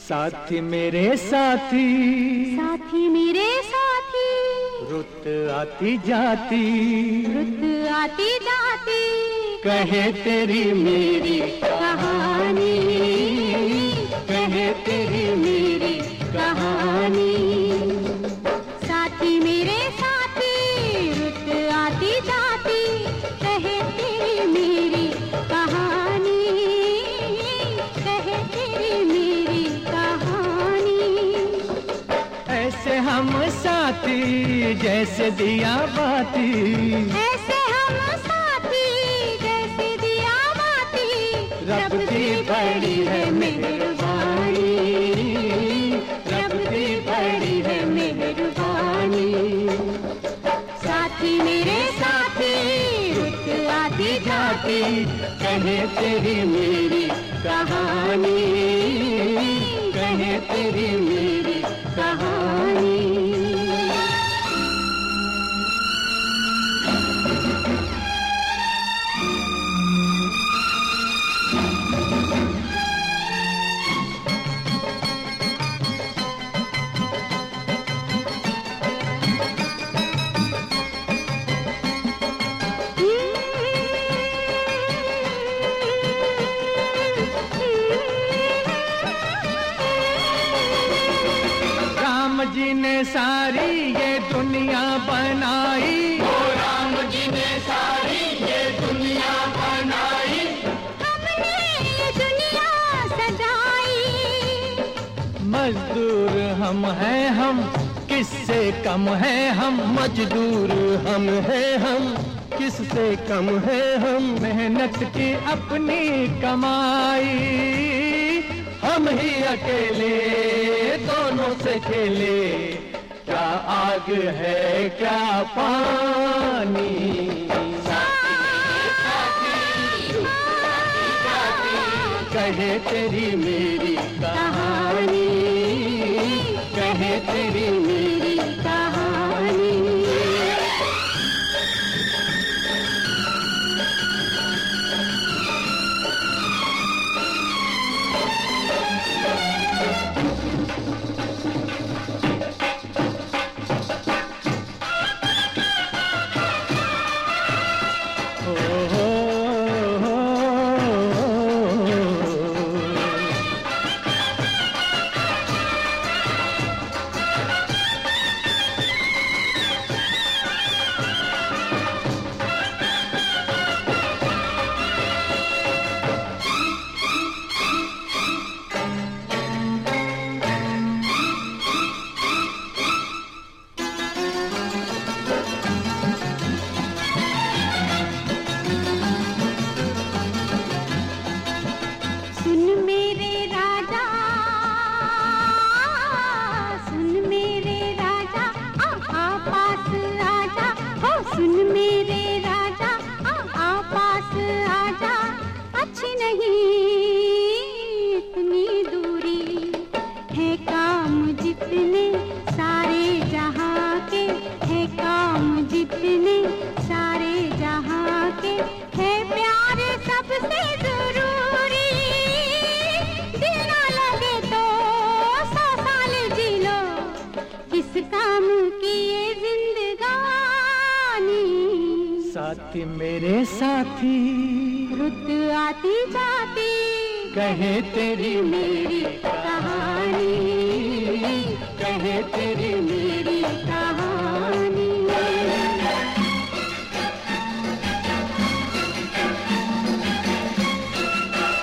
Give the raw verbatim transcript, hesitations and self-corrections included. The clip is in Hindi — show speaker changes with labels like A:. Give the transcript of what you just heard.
A: साथी मेरे साथी,
B: साथी मेरे साथी,
A: रुत आती जाती,
B: रुत आती जाती,
A: कहे तेरी मेरी
B: कहानी,
A: कहे तेरी मेरी कहानी।
B: साथी मेरे साथी, रुत आती जाती, कहे तेरी मेरी कहानी, कहे तेरी मेरी कहानी।
A: ऐसे हम साथी जैसे दिया बाती,
B: ऐसे हम साथी जैसे दिया बाती,
A: रब की बड़ी है मेहरबानी, रब की बड़ी है मेहरबानी।
B: साथी मेरे साथी, रुत आती
A: जाती, कहे तेरी मेरी कहानी, कहे तेरी मेरी कहानी। जी ने सारी ये दुनिया बनाई,
C: ओ राम जी ने सारी ये दुनिया बनाई,
B: हमने ये दुनिया सजाई।
A: मजदूर हम हैं हम, किससे कम है हम, मजदूर हम हैं हम, किससे कम है हम। मेहनत की अपनी कमाई, हम ही अकेले दोनों से खेले, क्या आग है क्या पानी। कहे तेरी मेरी कहानी, कहे तेरी मेरी कहानी।
B: सुन मेरे राजा, आ, आ पास आजा, अच्छी नहीं इतनी दूरी, है काम जितने सारे जहां के, है काम जितने सारे जहां के, है प्यार सबसे जरूरी, दिल ना लगे तो सौ साल जी लो, किस काम की ये जिंदगानी।
A: साथी मेरे साथी,
B: रुत आती जाती,
A: कहे तेरी मेरी
B: कहानी,
A: कहे तेरी मेरी
B: कहानी।